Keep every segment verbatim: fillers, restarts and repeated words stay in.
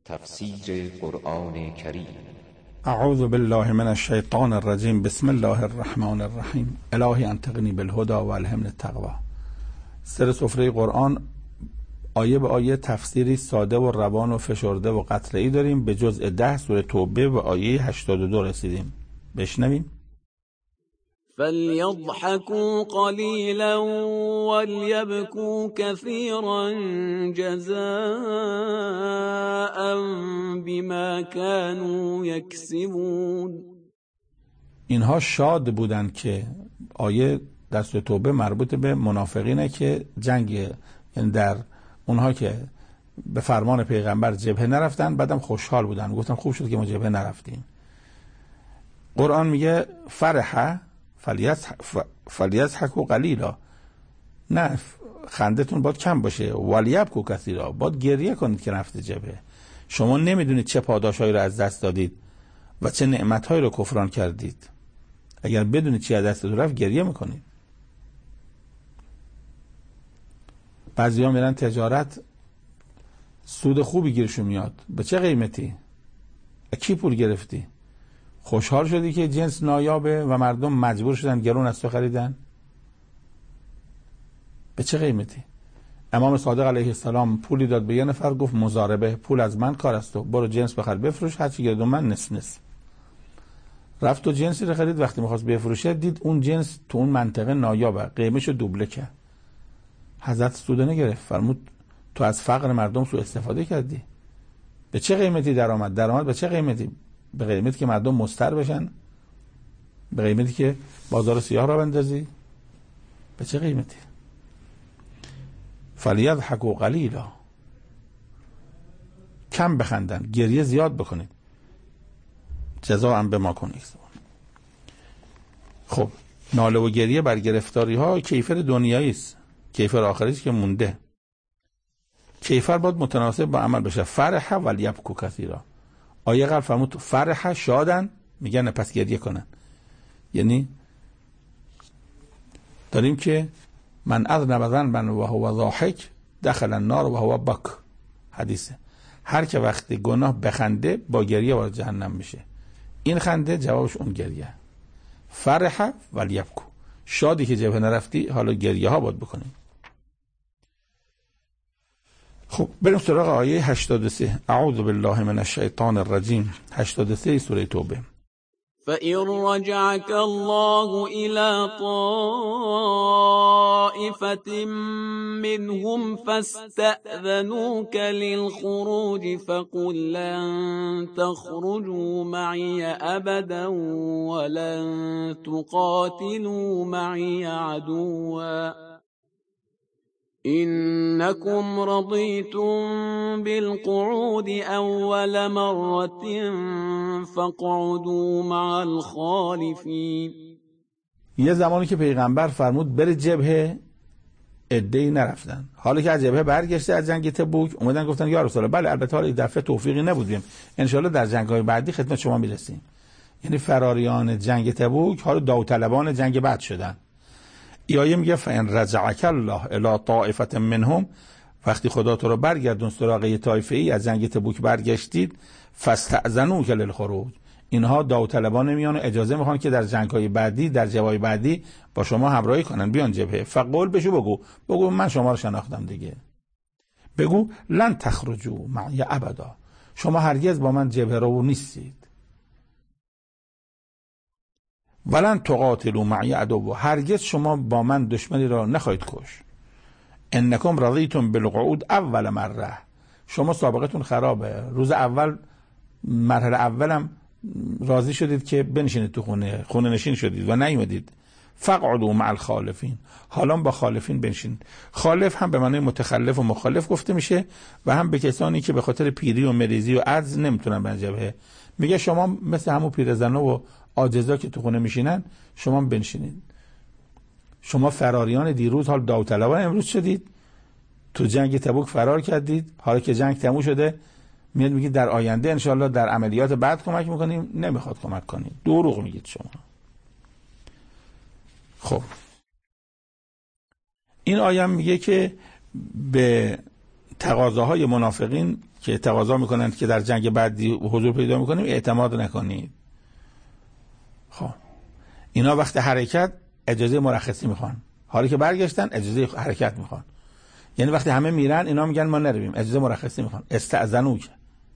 تفسیر قرآن کریم. اعوذ بالله من الشیطان الرجیم. بسم الله الرحمن الرحیم. الهی انطقنی بالهدی و الهمنی التقوی. سر سفره قرآن آیه به آیه تفسیری ساده و روان و فشرده و قطره‌ای داریم. به جزء ده سوره توبه و آیه هشتاد و دو رسیدیم. بشنویم. فَلْيَضْحَكُوا قَلِيلًا وَلْيَبْكُوا كَثِيرًا جَزَاءً بِمَا كَانُوا يَكْسِبُونَ. اینها شاد بودند که آیه در سوره توبه مربوط به منافقینه که جنگ، یعنی در اونها که به فرمان پیغمبر جبهه نرفتن، بعدم خوشحال بودن، گفتن خوب شد که ما جبهه نرفتیم. قرآن میگه فرحه فلیضحکوا قلیلا، نه خندتون باید کم باشه، ولیبکوا کثیرا، باید گریه کنید که رفته جبهه. شما نمیدونید چه پاداشایی رو از دست دادید و چه نعمتهایی رو کفران کردید. اگر بدونید چی از دست رفت گریه میکنید. بعضی ها میرن تجارت، سود خوبی گیرشون میاد، به چه قیمتی؟ کی پول گرفتی؟ خوشحال شدی که جنس نایابه و مردم مجبور شدن گرون از تو خریدن؟ به چه قیمتی؟ امام صادق علیه السلام پولی داد به یه نفر، گفت مضاربه، پول از من کار است، تو برو جنس بخر بفروش، هرچی گردون من نصف نصف. رفت و جنسی رو خرید، وقتی میخواست بفروشه دید اون جنس تو اون منطقه نایابه، قیمتشو دوبله کرد. حضرت سود نگرفت، فرمود تو از فقر مردم سوء استفاده کردی. به چه قیمتی درآمد؟ درآمد به چه قیمتی؟ به قیمتی که مردم مضطر بشن؟ به قیمتی که بازار سیاه را بندازی؟ به چه قیمتی؟ فلیضحکوا قلیلا، کم بخندن، گریه زیاد بکنید. جزاء بما کنید. خب ناله و گریه بر گرفتاری ها کیفر دنیایی است، کیفر آخری است که مونده. کیفر باید متناسب با عمل بشه. فرح ولیبکوا کثیرا. آیه قبل فرمود فرح شادن، میگن پس گریه کنن. یعنی داریم که من اذنب ذنبا و هو ضاحک دخل النار و هو بک. حدیثه هر که وقتی گناه بخنده با گریه وارد جهنم میشه. این خنده جوابش اون گریه. فرح ولیبکوا، شادی که جبهه نرفتی، حالا گریه ها باید بکنیم. خب بریم سراغ آیه هشتاد و سه. اعوذ بالله من الشیطان الرجیم. هشتاد و سه سوره توبه. فَإِن رَجَعَكَ اللَّهُ إِلَى طَائِفَةٍ مِّنْهُمْ فَاسْتَأْذَنُوكَ لِلْخُرُوجِ فَقُل لَّن تَخْرُجُوا مَعِيَ أَبَدًا وَلَن تُقَاتِلُوا مَعِيَ عَدُوًّا إنكم رضيتم بالقعود أول مرة فاقعدوا مع الخالفين. یه زمانی که پیغمبر فرمود بره جبهه، عده‌ای نرفتن. حالا که از جبهه برگشته از جنگ تبوک، اومدن گفتن یا رسول الله بله البته حالا این دفعه توفیقی نبودیم، ان شاء الله در جنگ‌های بعدی خدمت شما میرسیم. یعنی فراریان جنگ تبوک حالا داوطلبان جنگ بعد شدن. آیه میگه فَإِن رَجَعَكَ اللَّهُ إِلَى طَائِفَةٍ مِّنْهُمْ، وقتی خدا تو رو برگردون سراغ یه طایفه ای از جنگ تبوک برگشتید، فَاسْتَأْذَنُوكَ لِلْخُرُوجِ، اینها داوطلبان میان و اجازه میخوان که در جنگ‌های بعدی، در جبهه‌های بعدی با شما همراهی کنن، بیان جبهه. فقول بشو بگو بگو من شما رو شناختم دیگه. بگو لن تخرجوا معی ابدا، شما هرگز با من جبهه رو نیستید. ولن تقاتلوا معی عدو، هرگز شما با من دشمنی را نخواهید کش. انکم رضیتم بالقعود اول مره، شما سابقتون خرابه، روز اول مرحله اولم راضی شدید که بنشینید تو خونه، خونه نشین شدید و نیومدید. فقعدوا مع الخالفین، حالا با خالفین بنشینید. خالف هم به معنی متخلف و مخالف گفته میشه و هم به کسانی که به خاطر پیری و مریضی و عجز نمیتونن به جبهه. میگه شما مثل همون پیرزنا و عاجزا که تو خونه میشینن شما بنشینید. شما فراریان دیروز حال داوطلبان امروز شدید، تو جنگ تبوک فرار کردید، حالا که جنگ تموم شده میاد میگید در آینده انشالله در عملیات بعد کمک میکنیم. نمیخواد کمک کنید، دروغ میگید شما. خب این آیه میگه که به تقاضاهای منافقین که تقاضا میکنند که در جنگ بعدی حضور پیدا میکنیم اعتماد نکنید. خب اینا وقت حرکت اجازه مرخصی میخوان، حالی که برگشتن اجازه حرکت میخوان. یعنی وقتی همه میرن اینا میگن ما نرویم، اجازه مرخصی میخوان، استأذنوک.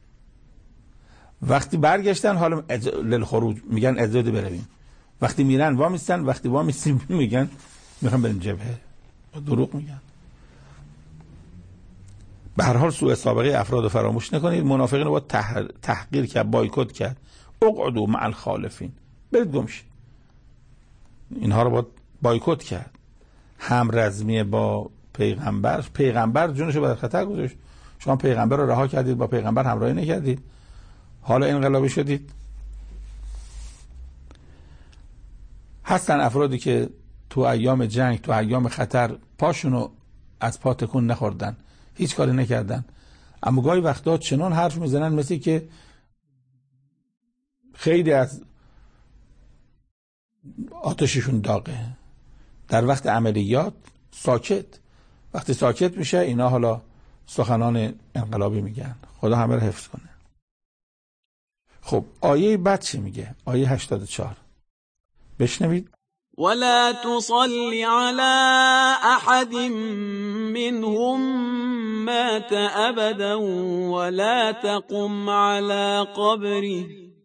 وقتی برگشتن حالا اج... للخروج میگن اجازه برویم. وقتی میرن وا میستن، وقتی وا میستیم میگن میخوام بریم جبهه. دروغ میگن. به هر حال سوء سابقه افراد رو فراموش نکنید. منافقین رو باید تح... تحقیر کرد، بایکوت کرد. اقعدوا مع الخالفین، برید گمشید. اینها رو باید بایکوت کرد. همرزمی با پیغمبر، پیغمبر جونشو در خطر گذاشت. شما پیغمبر رو رها کردید، با پیغمبر همراهی نکردید، حالا انقلابی شدید. هستن افرادی که تو ایام جنگ، تو ایام خطر پاشونو از پا تکون نخوردن، هیچ کاری نکردن، اما گاهی وقتا چنان حرف میزنن مثل که خیلی از آتششون داغه. در وقت عملیات ساکت، وقتی ساکت میشه اینا حالا سخنان انقلابی میگن. خدا همه رو حفظ کنه. خب آیه بعد چی میگه؟ آیه هشتاد و چهار بشنوید. ولا تصل على احد منهم مات ابدا ولا تقم على قبره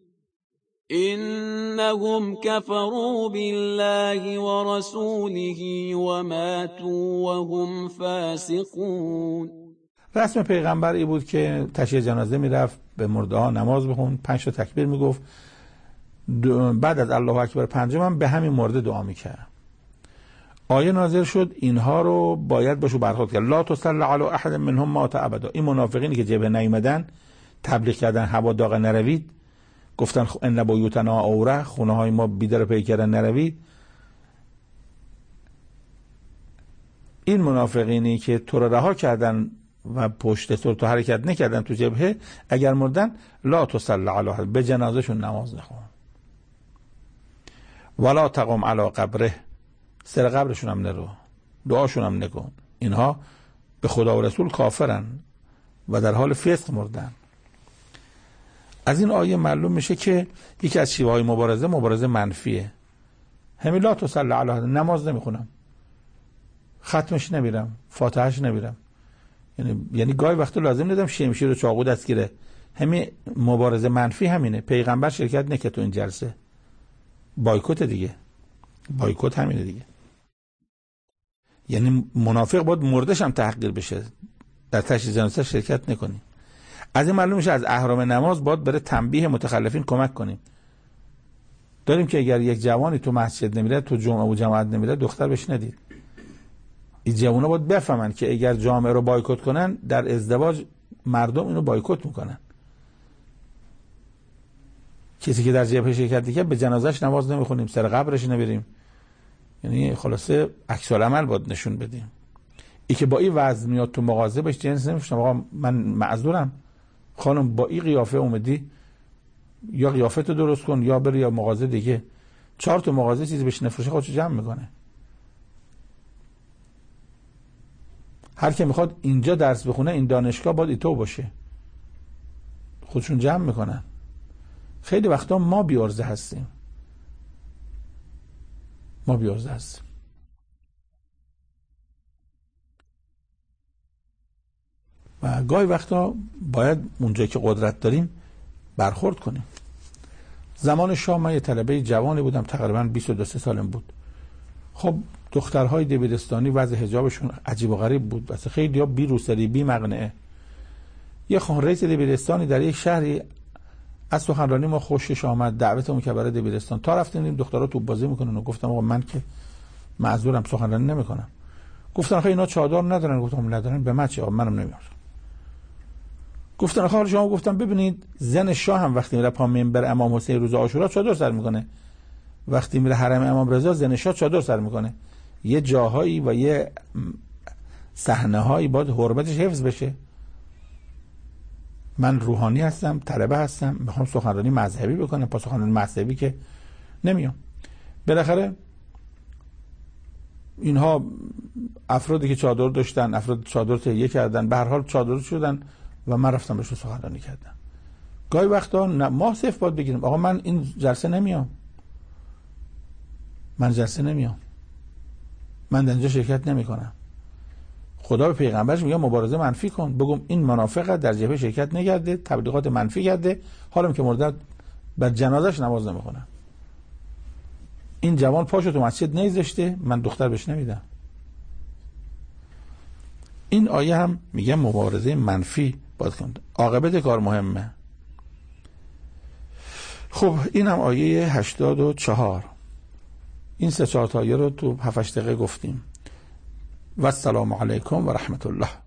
انهم كفروا بالله ورسوله وماتوا وهم فاسقون. رسم پیغمبر ای بود که تشییع جنازه میرفت، به مرده ها نماز بخوند، پنج تا تکبیر میگفت، بعد از الله اکبر پنجم هم به همین مرده دعا میکرد. آیه نازل شد اینها رو باید بهشون برخورد کرد. لا تصل علی احد منهم مات ابدا. این منافقینی که جبهه نیومدن، تبلیغ کردن هوا داغ نروید، گفتن ان بیوتنا عوره، خونه های ما بیدار پیکرن نروید. این منافقینی که تو رو رها کردن و پشت تو تو حرکت نکردن تو جبهه، اگر مردن لا تصل علی احد، به جنازهشون نماز نخون. ولا تقم علی قبره، سر قبرشون هم نرو، دعاشون هم نکن. اینها به خدا و رسول کافرن و در حال فسق مردن. از این آیه معلوم میشه که یکی از شیوه های مبارزه مبارزه منفیه. همین لا تصل علی احد، نماز نمیخونم، ختمش نمیرم، فاتحهش نمیرم. یعنی یعنی گاهی وقتا لازم ندارم شمشیر و چاقو دستگیره. همین مبارزه منفی همینه. پیغمبر شرکت نکرد تو این جلسه، بایکوت دیگه، بایکوت همینه دیگه. یعنی منافق باید مردش هم تحقیر بشه، در تشییع جنازه شرکت نکنیم. از این معلوم میشه از احرام نماز باید بره تنبیه متخلفین کمک کنیم. داریم که اگر یک جوانی تو مسجد نمیره، تو جمعه و جماعت نمیره، دختر بهش ندید. این جوونا باید بفهمن که اگر جامعه رو بایکوت کنن، در ازدواج مردم اینو بایکوت میکنن. کسی که در جبهه شرکت کرد به جنازش نماز نمیخونیم، سر قبرش نمیریم. یعنی خلاصه عکس العمل باید نشون بدیم. ای که با این وضع میاد تو مغازه بهش جنس نمیفروشم، آقا من معذورم خانم، با این قیافه اومدی، یا قیافت رو درست کن یا بری یا مغازه دیگه. چهار تا مغازه چیزی بهش نفروشه خودشو جمع میکنه. هر کی میخواد اینجا درس بخونه، این دانشگاه باید ایتو باشه، خودشون جمع میکنن. خیلی وقتا ما بیارزه هستیم، ما بیارزه هستیم. و گاهی وقتا باید اونجایی که قدرت داریم برخورد کنیم. زمان شاه من یه طلبه جوانی بودم، تقریبا بیست و دو سالم بود. خب دخترهای دبیرستانی وضع حجابشون عجیب و غریب بود، واسه خیلی ها بی روسری، بی مقنعه. یه خان رئیس دبیرستانی در یک شهری از سخنرانی ما خوشش آمد، دعوتمون که برای دبیرستان. تا رفتیم دخترها توپ بازی میکنن و گفتم آقا من که معذورم سخنرانی نمیکنم. گفتن آخه اینا چادر ندارن. گفتم ندارن به من چه، منم نمیارم. گفتن آخه شما، گفتم ببینید زن شاه هم وقتی میره پا منبر امام حسین روز عاشورا چادر سر میکنه، وقتی میره حرم امام رضا زن شاه چادر سر میکنه. یه جاهایی و یه صحنه‌هایی باید حرمتش حفظ بشه. من روحانی هستم، طلبه هستم، میخوام سخنرانی مذهبی بکنم، پس سخنرانی مذهبی که نمیام. بالاخره اینها افرادی که چادر داشتن، افراد چادر تهیه کردن، به هر حال چادر شدن، و من رفتم بهش سخنرانی کردم. گاهی وقتا ما صفر باید بگیریم آقا من این جلسه نمیام، من جلسه نمیام، من در اینجا شرکت نمی کنم. خدا به پیغمبرش میگه مبارزه منفی کن، بگم این منافق در جبهه شرکت نگرده، تبلیغات منفی کرده، حالا که مرده بر جنازش نماز نمیخونم. این جوان پاشو تو مسجد نذاشته، من دختر بهش نمیدم. این آیه هم میگه مبارزه منفی باید کن، عاقبت کار مهمه. خب این هم آیه هشتاد و چهار. این سه چهار تا آیه رو تو هفت هشت دقیقه گفتیم. و السلام علیکم و رحمت الله.